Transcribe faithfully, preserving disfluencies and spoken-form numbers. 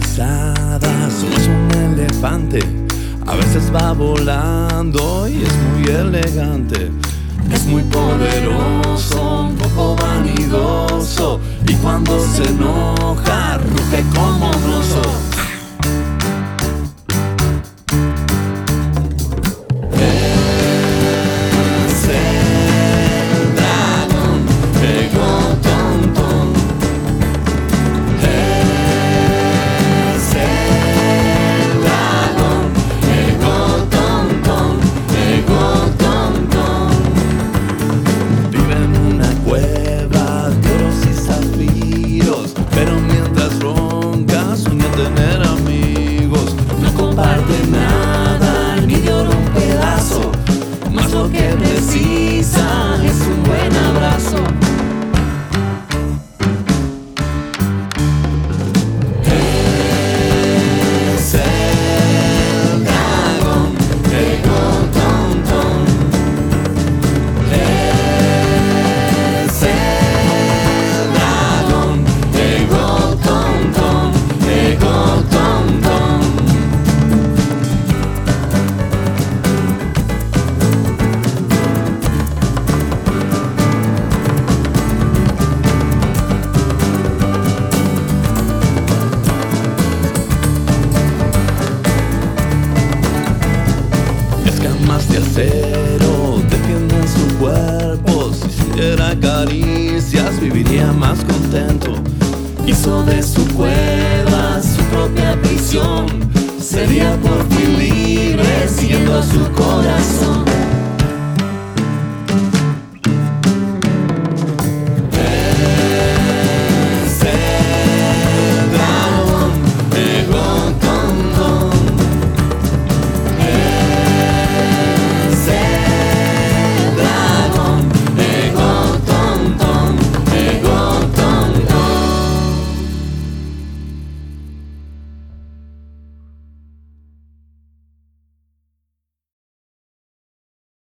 pisadas, es un elefante. A veces va volando y es muy elegante. Es muy poderoso, un poco vanidoso, y cuando se enoja ruge como un oso. Pero mientras ronca sueña tener amigos. No comparte nada ni de oro un pedazo, más lo que precisa es un buen abrazo. Es el dragón, Ego Ton Ton. Es el Escamas de acero defienden su cuerpo. Si sintiera caricias viviría más contento. Hizo de su cueva su propia prisión. Sería por fin libre siguiendo a su corazón.